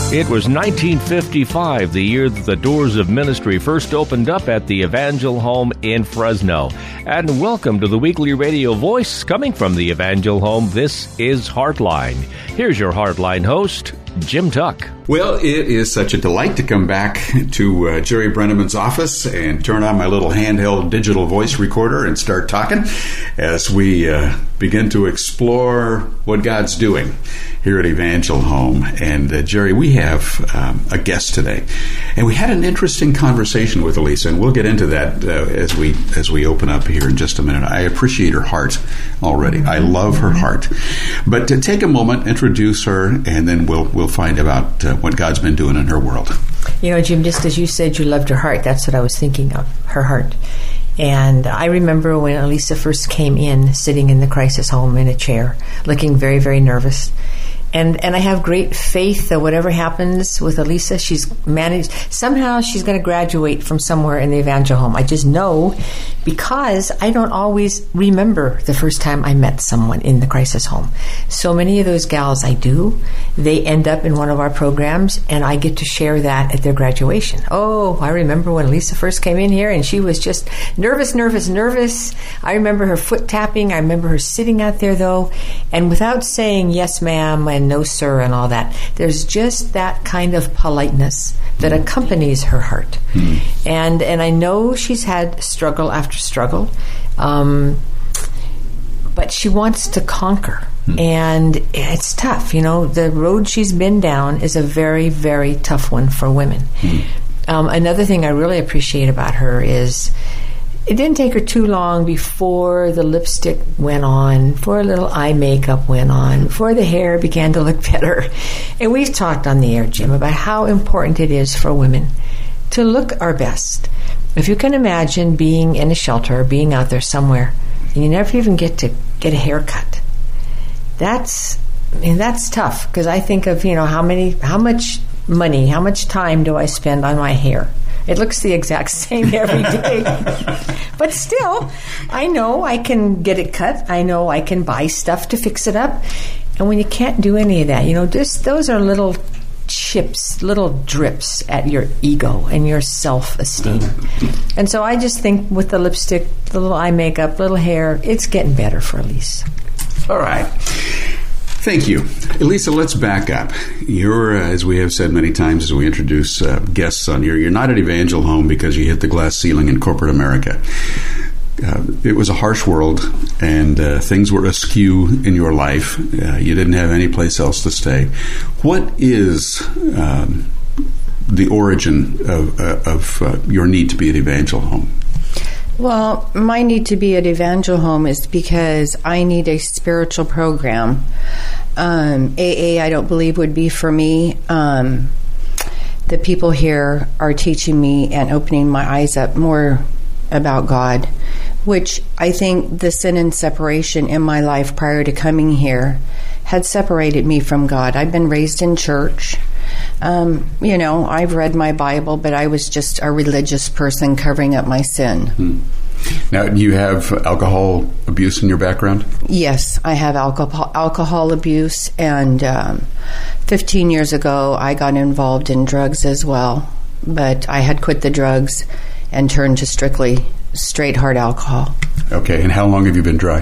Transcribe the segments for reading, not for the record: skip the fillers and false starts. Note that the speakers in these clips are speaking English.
It was 1955, the year that the doors of ministry first opened up at the Evangel Home in Fresno. And welcome to the weekly radio voice coming from the Evangel Home. This is Heartline. Here's your Heartline host, Jim Tuck. Well, it is such a delight to come back to Jerry Brenneman's office and turn on my little handheld digital voice recorder and start talking as we begin to explore what God's doing here at Evangel Home. And Jerry, we have a guest today, and we had an interesting conversation with Elisa, and we'll get into that as we open up here in just a minute. I appreciate her heart already. I love her heart. But to take a moment, introduce her, and then we'll find about what God's been doing in her world. You know, Jim, just as you said you loved her heart, that's what I was thinking of, her heart. And I remember when Elisa first came in, sitting in the crisis home in a chair, looking very, very nervous. And I have great faith that whatever happens with Elisa, she's managed. Somehow she's going to graduate from somewhere in the Evangel Home. I just know, because I don't always remember the first time I met someone in the crisis home. So many of those gals I do, they end up in one of our programs, and I get to share that at their graduation. Oh, I remember when Elisa first came in here, and she was just nervous. I remember her foot tapping. I remember her sitting out there, though, and without saying yes, ma'am, and no, sir, and all that, there's just that kind of politeness that accompanies her heart. And I know she's had struggle after struggle, but she wants to conquer. And it's tough. You know, the road she's been down is a very, very tough one for women. Another thing I really appreciate about her is it didn't take her too long before the lipstick went on, before a little eye makeup went on, before the hair began to look better. And we've talked on the air, Jim, about how important it is for women to look our best. If you can imagine being in a shelter, being out there somewhere, and you never even get to get a haircut, that's tough. Because I think of, how much money, how much time do I spend on my hair? It looks the exact same every day. But still, I know I can get it cut. I know I can buy stuff to fix it up. And when you can't do any of that, those are little chips, little drips at your ego and your self-esteem. And so I just think with the lipstick, the little eye makeup, little hair, it's getting better for Elise. All right. Thank you. Elisa, let's back up. You're, as we have said many times as we introduce guests on here, you're not at Evangel Home because you hit the glass ceiling in corporate America. It was a harsh world, and things were askew in your life. You didn't have any place else to stay. What is the origin of your need to be at Evangel Home? Well, my need to be at Evangel Home is because I need a spiritual program. AA, I don't believe, would be for me. The people here are teaching me and opening my eyes up more about God, which I think the sin and separation in my life prior to coming here had separated me from God. I've been raised in church. I've read my Bible, but I was just a religious person covering up my sin. Now, do you have alcohol abuse in your background? Yes, I have alcohol abuse, and 15 years ago, I got involved in drugs as well. But I had quit the drugs and turned to strictly straight hard alcohol. Okay, and how long have you been dry?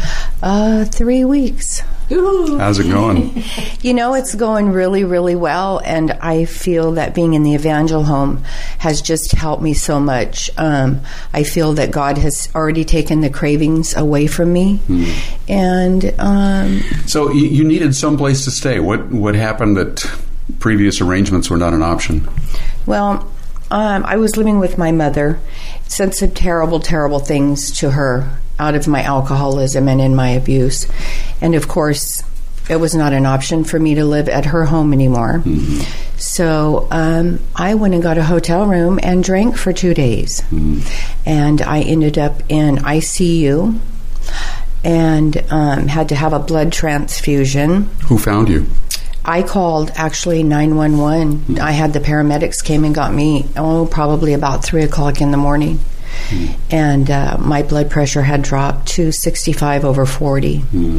3 weeks. Ooh. How's it going? It's going really, really well, and I feel that being in the Evangel Home has just helped me so much. I feel that God has already taken the cravings away from me, and so you needed some place to stay. What happened that previous arrangements were not an option? Well, I was living with my mother, said some terrible, terrible things to her out of my alcoholism and in my abuse. And of course, it was not an option for me to live at her home anymore. So I went and got a hotel room and drank for 2 days. And I ended up in ICU and had to have a blood transfusion. Who found you? I called, actually, 911. I had the paramedics came and got me, probably about 3 o'clock in the morning. And my blood pressure had dropped to 65/40.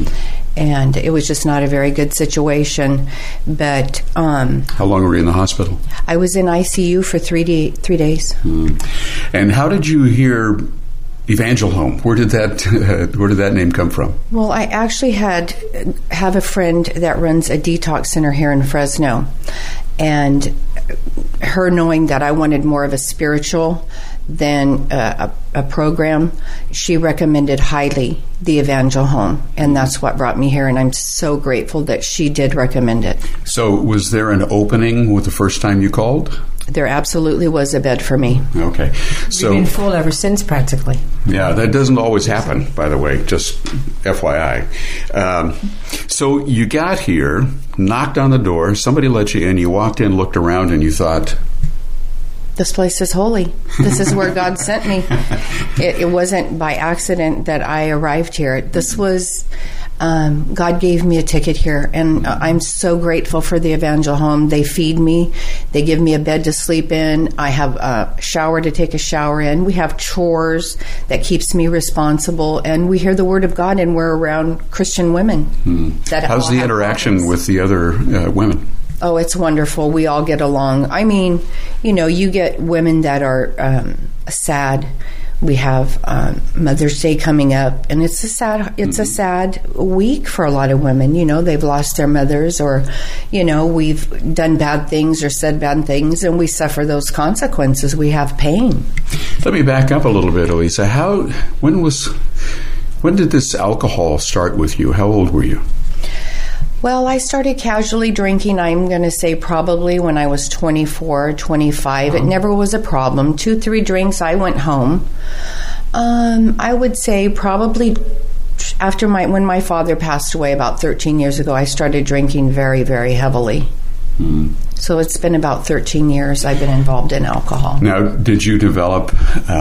and it was just not a very good situation. But how long were you in the hospital? I was in ICU for 3 days. And how did you hear Evangel Home? Where did that name come from? Well, I actually have a friend that runs a detox center here in Fresno, and her knowing that I wanted more of a spiritual than a program, she recommended highly the Evangel Home, and that's what brought me here, and I'm so grateful that she did recommend it. So was there an opening with the first time you called? There absolutely was a bed for me. Okay. So we've been full ever since, practically. Yeah, that doesn't always happen, by the way, just FYI. So you got here, knocked on the door, somebody let you in, you walked in, looked around, and you thought, this place is holy. This is where God sent me. It wasn't by accident that I arrived here. This was, God gave me a ticket here, and I'm so grateful for the Evangel Home. They feed me. They give me a bed to sleep in. I have a shower to take a shower in. We have chores that keeps me responsible, and we hear the Word of God, and we're around Christian women. How's the interaction with the other women? Oh, it's wonderful. We all get along. I mean, you get women that are sad. We have Mother's Day coming up, and it's a sad week for a lot of women. They've lost their mothers, or we've done bad things or said bad things, and we suffer those consequences. We have pain. Let me back up a little bit, Elisa. When did this alcohol start with you? How old were you? Well, I started casually drinking, I'm going to say probably when I was 24, 25. It never was a problem. 2-3 drinks, I went home. I would say probably after when my father passed away about 13 years ago, I started drinking very, very heavily. So it's been about 13 years I've been involved in alcohol. Now, did you develop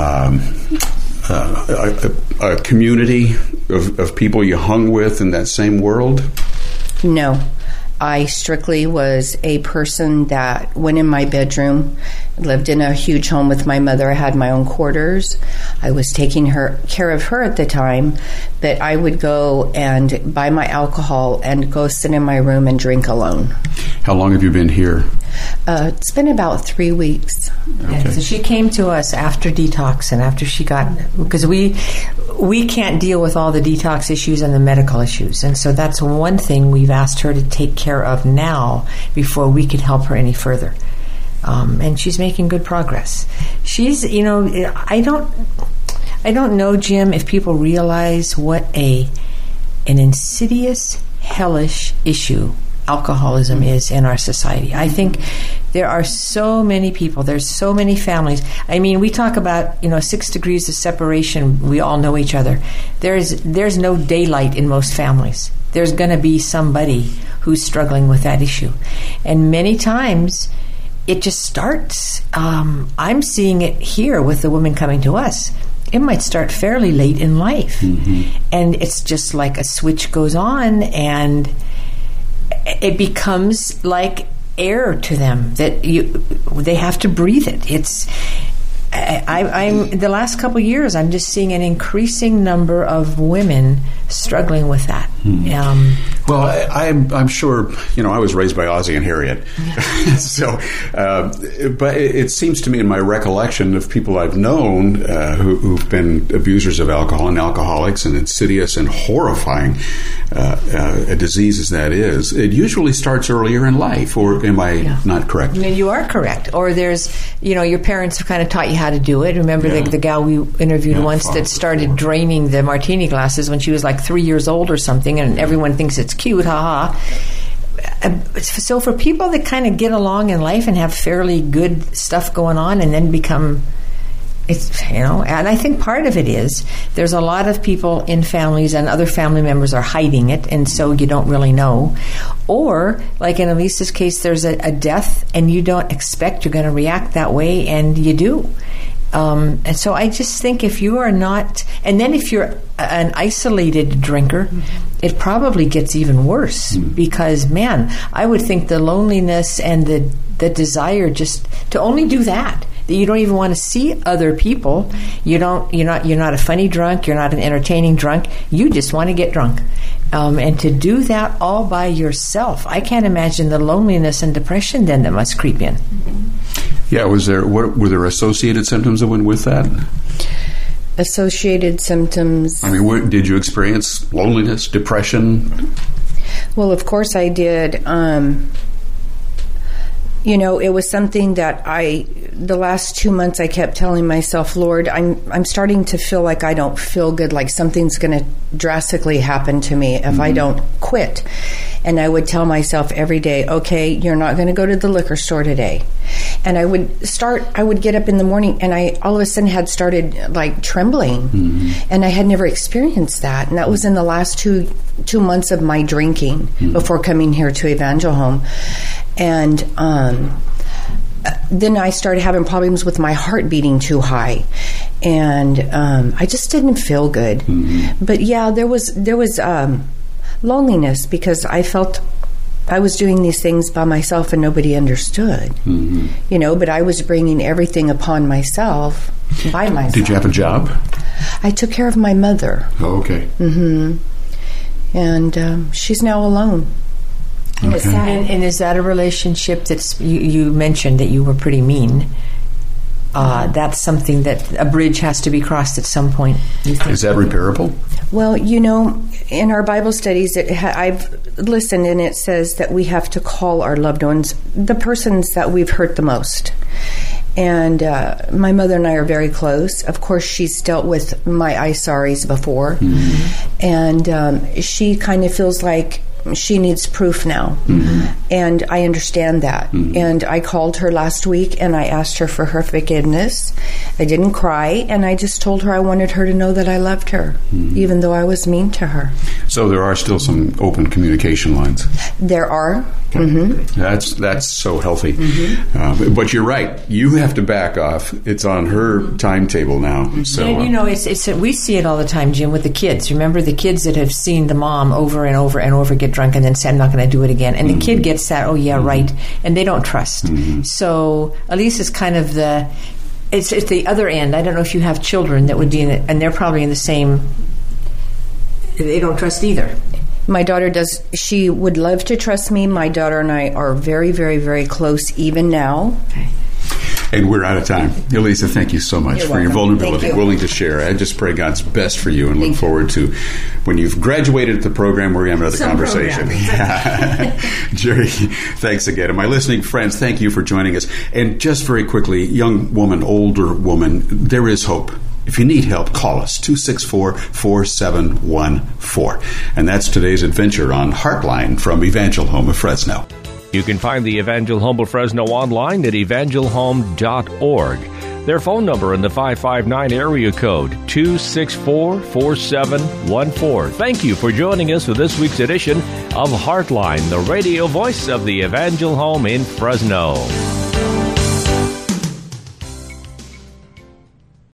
a community of people you hung with in that same world? No. I strictly was a person that went in my bedroom, lived in a huge home with my mother. I had my own quarters. I was taking care of her at the time, but I would go and buy my alcohol and go sit in my room and drink alone. How long have you been here? It's been about 3 weeks. Okay. Yeah, so she came to us after detox, and after she got, because we can't deal with all the detox issues and the medical issues, and so that's one thing we've asked her to take care of now before we could help her any further. And she's making good progress. She's, I don't know, Jim, if people realize what an insidious, hellish issue alcoholism is in our society. I think there are so many people, there's so many families. I mean, we talk about, 6 degrees of separation. We all know each other. There's no daylight in most families. There's going to be somebody who's struggling with that issue. And many times it just starts. I'm seeing it here with the women coming to us. It might start fairly late in life. And it's just like a switch goes on, and it becomes like air to them that they have to breathe it. I'm the last couple of years, I'm just seeing an increasing number of women struggling with that. Well, I'm sure, I was raised by Ozzie and Harriet. Yeah. So, but it seems to me in my recollection of people I've known who've been abusers of alcohol and alcoholics, and insidious and horrifying a disease as that is, it usually starts earlier in life, or am I not correct? I mean, you are correct. Or there's, your parents have kind of taught you how to do it. Remember the gal we interviewed once that started draining the martini glasses when she was like 3 years old or something, and everyone thinks it's cute, haha. So for people that kind of get along in life and have fairly good stuff going on and then become, and I think part of it is there's a lot of people in families and other family members are hiding it, and so you don't really know. Or, like in Elisa's case, there's a death and you don't expect you're going to react that way, and you do. And so I just think if you are not, and then if you're an isolated drinker, it probably gets even worse because, man, I would think the loneliness and the desire just to only do that, that you don't even want to see other people. You're not a funny drunk. You're not an entertaining drunk. You just want to get drunk. And to do that all by yourself, I can't imagine the loneliness and depression then that must creep in. Yeah, were there associated symptoms that went with that? Associated symptoms. I mean, did you experience loneliness, depression? Well, of course I did. It was something that the last 2 months I kept telling myself, Lord, I'm starting to feel like I don't feel good, like something's going to drastically happen to me if I don't quit. And I would tell myself every day, okay, you're not going to go to the liquor store today. And I would get up in the morning and I all of a sudden had started like trembling. And I had never experienced that. And that was in the last two months of my drinking before coming here to Evangel Home. And then I started having problems with my heart beating too high. And I just didn't feel good. But yeah, there was loneliness because I felt I was doing these things by myself and nobody understood. But I was bringing everything upon myself by myself. Did you have a job? I took care of my mother. Oh, okay. And she's now alone. Okay. And is that a relationship that's, you mentioned that you were pretty mean. That's something that a bridge has to be crossed at some point. Is that repairable? Well, in our Bible studies, I've listened, and it says that we have to call our loved ones, the persons that we've hurt the most. And my mother and I are very close. Of course, she's dealt with my I sorries before. And she kind of feels like she needs proof now. And I understand that. And I called her last week and I asked her for her forgiveness. I didn't cry, and I just told her I wanted her to know that I loved her, even though I was mean to her. So there are still some open communication lines. There are. That's so healthy. But you're right. You have to back off. It's on her timetable now. So and, we see it all the time, Jim, with the kids. Remember the kids that have seen the mom over and over and over get drunk and then say, I'm not going to do it again. And the kid gets that, oh yeah, right. And they don't trust. So Elise is kind of it's the other end. I don't know if you have children that would be in it, and they're probably in the same, they don't trust either. My daughter does. She would love to trust me. My daughter and I are very, very, very close even now. Okay. And we're out of time. Elisa, thank you so much for your vulnerability, willing to share. I just pray God's best for you and look forward to when you've graduated at the program where we have another conversation. Jerry, thanks again. And my listening friends, thank you for joining us. And just very quickly, young woman, older woman, there is hope. If you need help, call us, 264-4714. And that's today's adventure on Heartline from Evangel Home of Fresno. You can find the Evangel Home of Fresno online at evangelhome.org. Their phone number in the 559 area code, 264-4714. Thank you for joining us for this week's edition of Heartline, the radio voice of the Evangel Home in Fresno.